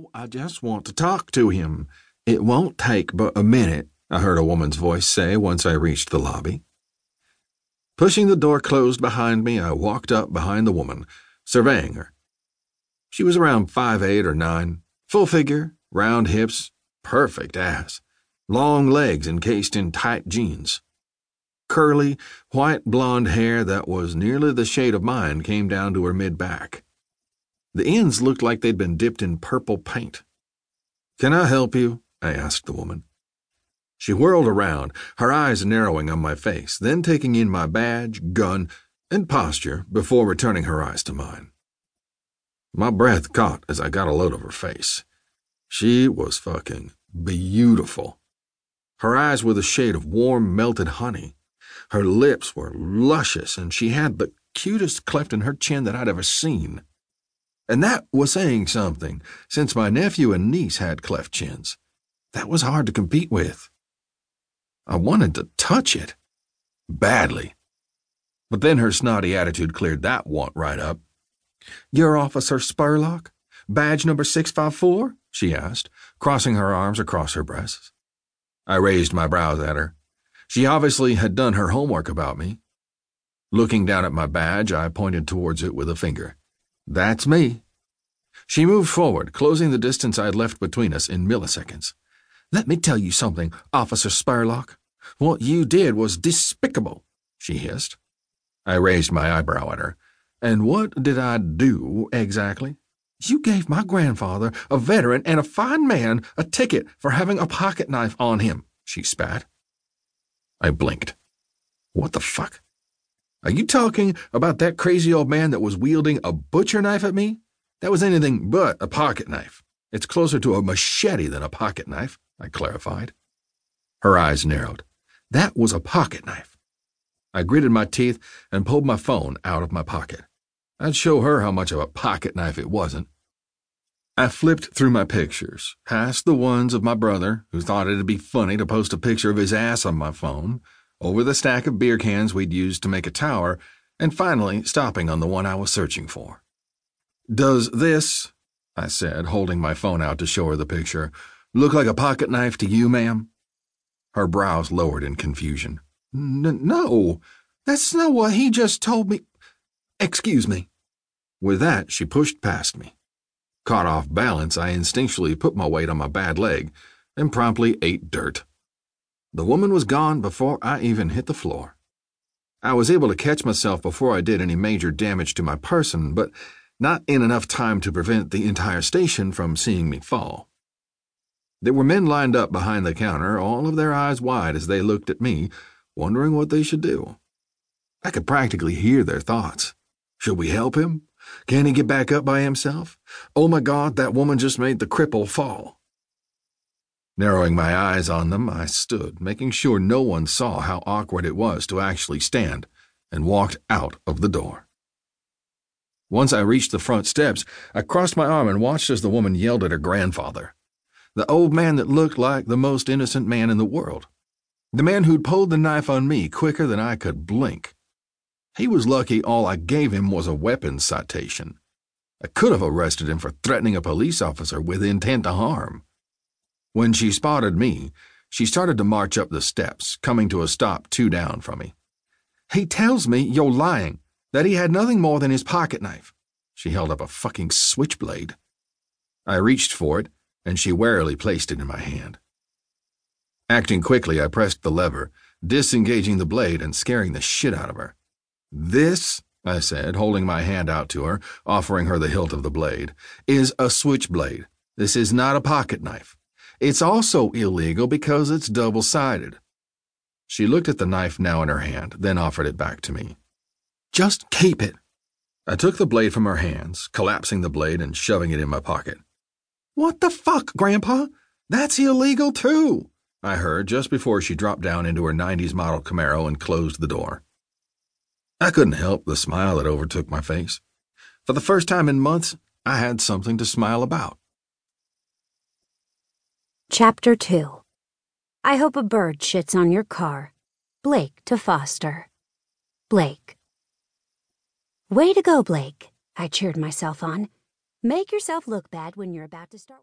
I just want to talk to him. It won't take but a minute, I heard a woman's voice say once I reached the lobby. Pushing the door closed behind me, I walked up behind the woman, surveying her. She was around 5'8" or 9, full figure, round hips, perfect ass, long legs encased in tight jeans. Curly, white blonde hair that was nearly the shade of mine came down to her mid-back. The ends looked like they'd been dipped in purple paint. "Can I help you?" I asked the woman. She whirled around, her eyes narrowing on my face, then taking in my badge, gun, and posture before returning her eyes to mine. My breath caught as I got a load of her face. She was fucking beautiful. Her eyes were the shade of warm, melted honey. Her lips were luscious, and she had the cutest cleft in her chin that I'd ever seen. And that was saying something, since my nephew and niece had cleft chins. That was hard to compete with. I wanted to touch it. Badly. But then her snotty attitude cleared that want right up. "You're Officer Spurlock? Badge number 654? She asked, crossing her arms across her breasts. I raised my brows at her. She obviously had done her homework about me. Looking down at my badge, I pointed towards it with a finger. "That's me." She moved forward, closing the distance I'd left between us in milliseconds. "Let me tell you something, Officer Spurlock. What you did was despicable," she hissed. I raised my eyebrow at her. "And what did I do, exactly?" "You gave my grandfather, a veteran and a fine man, a ticket for having a pocket knife on him," she spat. I blinked. "What the fuck? Are you talking about that crazy old man that was wielding a butcher knife at me? That was anything but a pocket knife. It's closer to a machete than a pocket knife," I clarified. Her eyes narrowed. "That was a pocket knife." I gritted my teeth and pulled my phone out of my pocket. I'd show her how much of a pocket knife it wasn't. I flipped through my pictures, past the ones of my brother, who thought it'd be funny to post a picture of his ass on my phone, over the stack of beer cans we'd used to make a tower, and finally stopping on the one I was searching for. "Does this," I said, holding my phone out to show her the picture, "look like a pocket knife to you, ma'am?" Her brows lowered in confusion. No, that's not what he just told me. Excuse me." With that, she pushed past me. Caught off balance, I instinctually put my weight on my bad leg and promptly ate dirt. The woman was gone before I even hit the floor. I was able to catch myself before I did any major damage to my person, but not in enough time to prevent the entire station from seeing me fall. There were men lined up behind the counter, all of their eyes wide as they looked at me, wondering what they should do. I could practically hear their thoughts. Should we help him? Can he get back up by himself? Oh my God, that woman just made the cripple fall. Narrowing my eyes on them, I stood, making sure no one saw how awkward it was to actually stand, and walked out of the door. Once I reached the front steps, I crossed my arm and watched as the woman yelled at her grandfather, the old man that looked like the most innocent man in the world, the man who'd pulled the knife on me quicker than I could blink. He was lucky all I gave him was a weapons citation. I could have arrested him for threatening a police officer with intent to harm. When she spotted me, she started to march up the steps, coming to a stop 2 down from me. "He tells me you're lying, that he had nothing more than his pocket knife." She held up a fucking switchblade. I reached for it, and she warily placed it in my hand. Acting quickly, I pressed the lever, disengaging the blade and scaring the shit out of her. "This," I said, holding my hand out to her, offering her the hilt of the blade, "is a switchblade. This is not a pocket knife. It's also illegal because it's double-sided." She looked at the knife now in her hand, then offered it back to me. "Just keep it." I took the blade from her hands, collapsing the blade and shoving it in my pocket. "What the fuck, Grandpa? That's illegal too," I heard just before she dropped down into her 90s model Camaro and closed the door. I couldn't help the smile that overtook my face. For the first time in months, I had something to smile about. Chapter 2. I hope a bird shits on your car. Blake to Foster. Blake. Way to go, Blake, I cheered myself on. Make yourself look bad when you're about to start